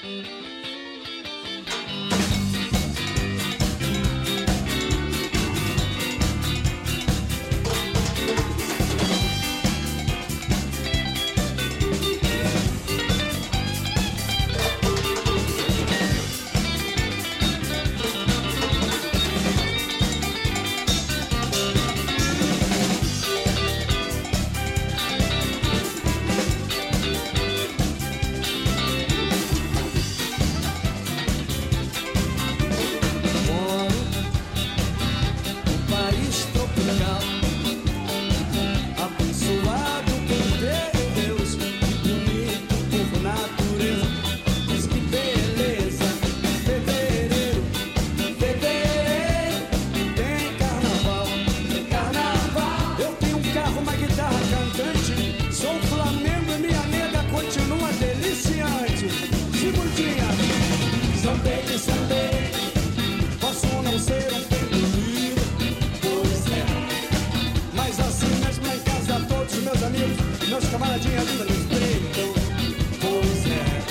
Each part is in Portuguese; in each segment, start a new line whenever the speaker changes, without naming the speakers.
Meus camaradinhas ainda me respeitam. Pois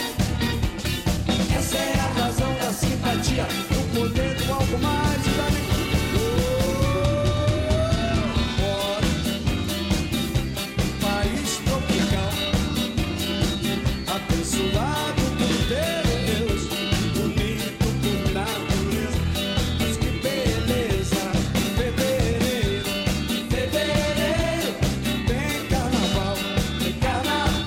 é, essa é a razão da simpatia, do poder do algo mais e da país tropical, abençoado por Deus, bonito por natureza. Mas que beleza, fevereiro, fevereiro, tem carnaval, tem carnaval.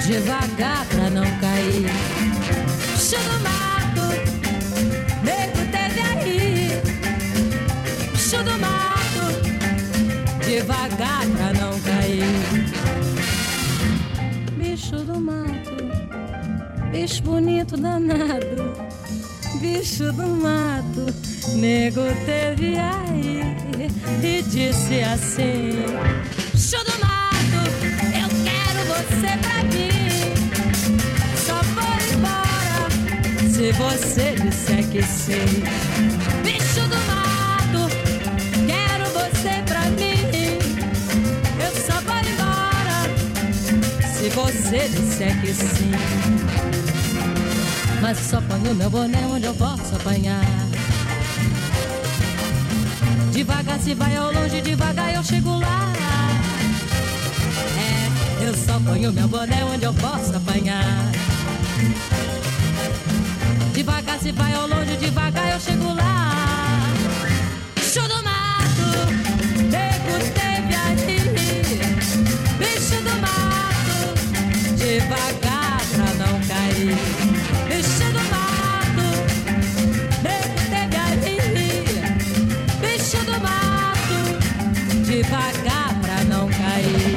devagar pra não cair. Bicho do mato, nego teve aí. Bicho do mato, devagar pra não cair. Bicho do mato, bicho bonito danado. Bicho do mato, nego teve aí e disse assim: bicho do mato, eu quero você pra mim. Só vou embora se você disser que sim. Bicho do mato, quero você pra mim. Eu só vou embora se você disser que sim. Mas só ponho meu boné onde eu posso apanhar. Devagar se vai ao longe, devagar eu chego lá. É, eu só ponho meu boné onde eu posso apanhar. Devagar se vai ao longe, devagar eu chego lá. Bicho do mato, nego teve ali. Bicho do mato, devagar pra não cair. Bicho do mato, nego teve ali. Bicho do mato, devagar pra não cair.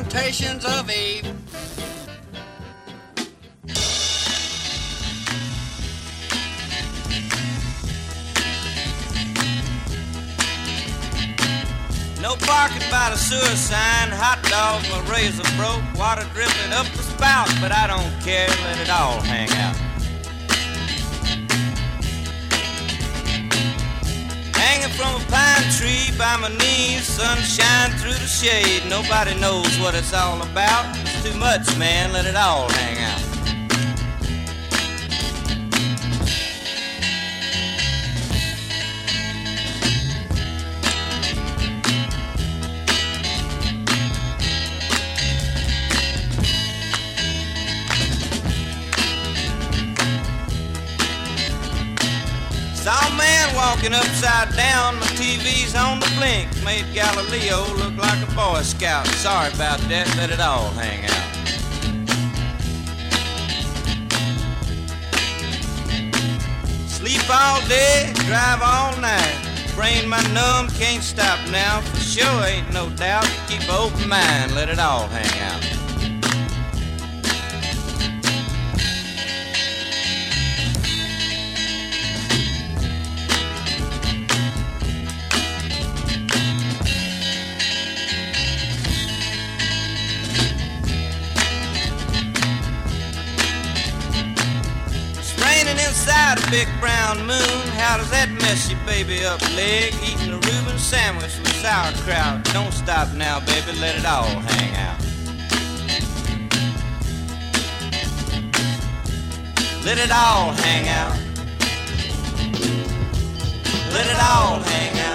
Lamentations of Eve. No parking by the sewer sign, hot dogs, my razor broke, water dripping up the spout, but I don't care, let it all hang out. Hanging from a pine tree by my knees, sunshine through the shade, nobody knows what it's all about. It's too much, man, let it all hang out. Saw a man walking upside down, my TV's on the blink, made Galileo look like a Boy Scout. Sorry about that, let it all hang out. Sleep all day, drive all night, brain my numb, can't stop now, for sure ain't no doubt, keep an open mind, let it all hang out. Inside a big brown moon, how does that mess your baby up leg? Eating a Reuben sandwich with sauerkraut. Don't stop now, baby, let it all hang out. Let it all hang out. Let it all hang out.